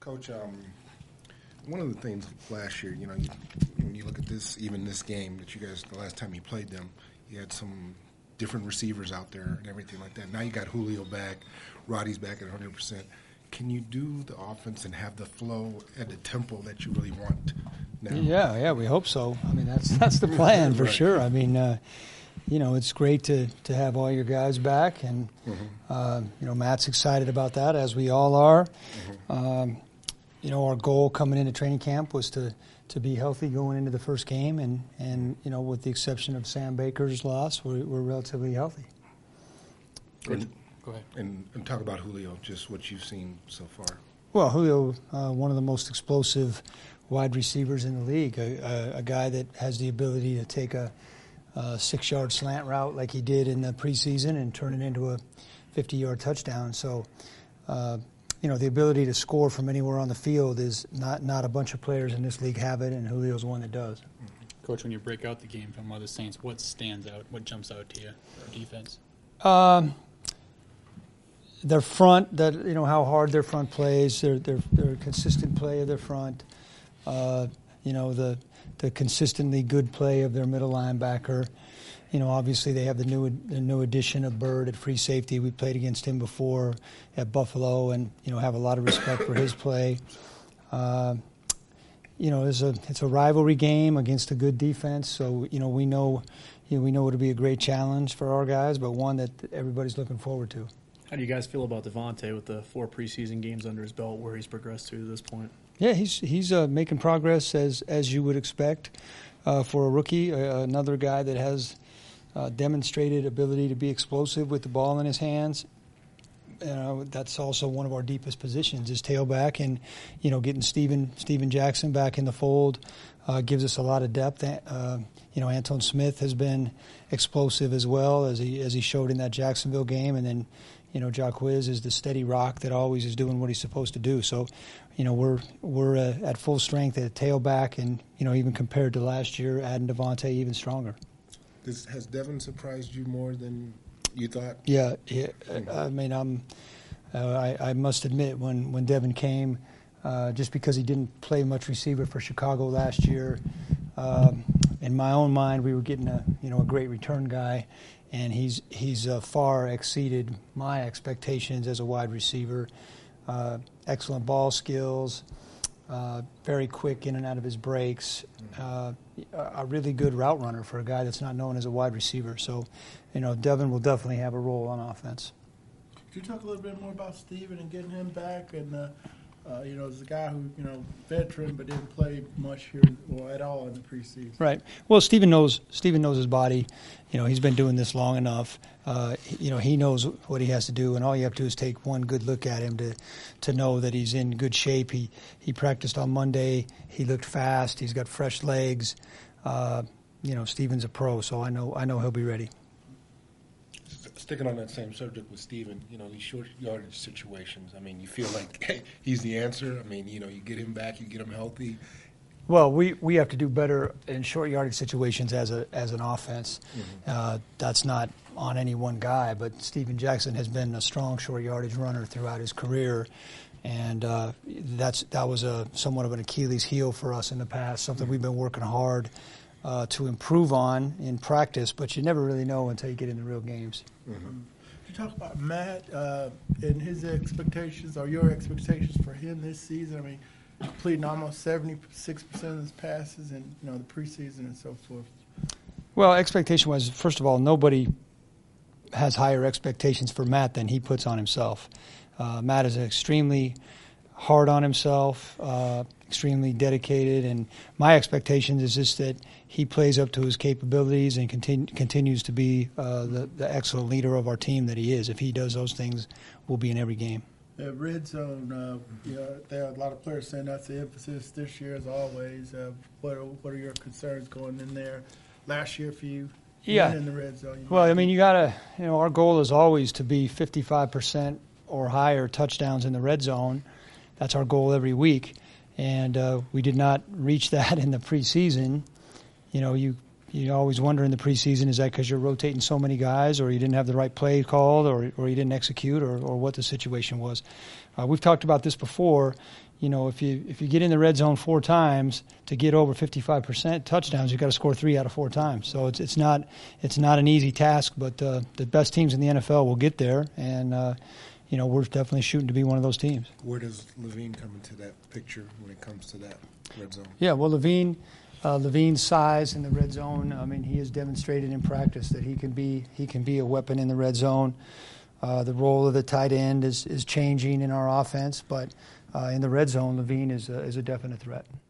Coach, one of the things last year, when you look at this game that you guys, the last time you played them, you had some different receivers out there and everything like that. Now you got Julio back, Roddy's back at 100%. Can you do the offense and have the flow at the tempo that you really want now? Yeah, we hope so. I mean, that's the plan for right. sure. I mean, it's great to have all your guys back, and Matt's excited about that, as we all are. Our goal coming into training camp was to be healthy going into the first game, and with the exception of Sam Baker's loss, we're relatively healthy. Go ahead. And talk about Julio, just what you've seen so far. Well, Julio, one of the most explosive wide receivers in the league, a guy that has the ability to take a 6-yard slant route like he did in the preseason and turn it into a 50-yard touchdown. So, the ability to score from anywhere on the field is not a bunch of players in this league have it, and Julio's one that does. Coach, when you break out the game from other Saints, what stands out? What jumps out to you for defense? Their front, how hard their front plays, their consistent play of their front, the consistently good play of their middle linebacker. Obviously they have the new addition of Bird at free safety. We played against him before at Buffalo, and have a lot of respect for his play. It's a rivalry game against a good defense, so we know it'll be a great challenge for our guys, but one that everybody's looking forward to. How do you guys feel about Devontae with the 4 preseason games under his belt, where he's progressed to this point? Yeah, he's making progress as you would expect for a rookie. Another guy that has demonstrated ability to be explosive with the ball in his hands. That's also one of our deepest positions is tailback, and getting Steven Jackson back in the fold gives us a lot of depth. Anton Smith has been explosive as well as he showed in that Jacksonville game, and then Jacquizz is the steady rock that always is doing what he's supposed to do. So, we're at full strength at tailback, and even compared to last year, adding Devontae even stronger. Has Devin surprised you more than you thought? Yeah. I mean, I must admit when Devin came, just because he didn't play much receiver for Chicago last year, in my own mind, we were getting a great return guy. And he's far exceeded my expectations as a wide receiver. Excellent ball skills, very quick in and out of his breaks, a really good route runner for a guy that's not known as a wide receiver. So, Devin will definitely have a role on offense. Could you talk a little bit more about Steven and getting him back? And, as a guy who, veteran but didn't play much here or at all in the preseason. Right. Well, Steven knows his body. He's been doing this long enough. He knows what he has to do, and all you have to do is take one good look at him to know that he's in good shape. He practiced on Monday. He looked fast. He's got fresh legs. Steven's a pro, so I know he'll be ready. Sticking on that same subject with Steven, these short yardage situations, I mean, you feel like he's the answer. I mean, you get him back, you get him healthy. Well, we have to do better in short yardage situations as an offense. That's not on any one guy, but Steven Jackson has been a strong short yardage runner throughout his career, and that was somewhat of an Achilles heel for us in the past, something we've been working hard to improve on in practice, but you never really know until you get in the real games. Could you talk about Matt and his expectations or your expectations for him this season? I mean, completing almost 76% of his passes in the preseason and so forth. Well, expectation-wise, first of all, nobody has higher expectations for Matt than he puts on himself. Matt is extremely hard on himself, extremely dedicated, and my expectation is just that he plays up to his capabilities and continues to be the excellent leader of our team that he is. If he does those things, we'll be in every game. Red zone, there are a lot of players saying that's the emphasis this year as always. What are your concerns going in there? Last year for you, in the red zone. Well, I mean, you got to, our goal is always to be 55% or higher touchdowns in the red zone. That's our goal every week. And we did not reach that in the preseason. You always wonder in the preseason, is that because you're rotating so many guys, or you didn't have the right play called, or you didn't execute, or what the situation was. We've talked about this before. if you get in the red zone 4 times to get over 55% touchdowns, you've got to score 3 out of 4 times. So it's not an easy task, but the best teams in the NFL will get there, and we're definitely shooting to be one of those teams. Where does Levine come into that picture when it comes to that red zone? Yeah, well, Levine's size in the red zone. I mean, he has demonstrated in practice that he can be a weapon in the red zone. The role of the tight end is changing in our offense, but in the red zone, Levine is a definite threat.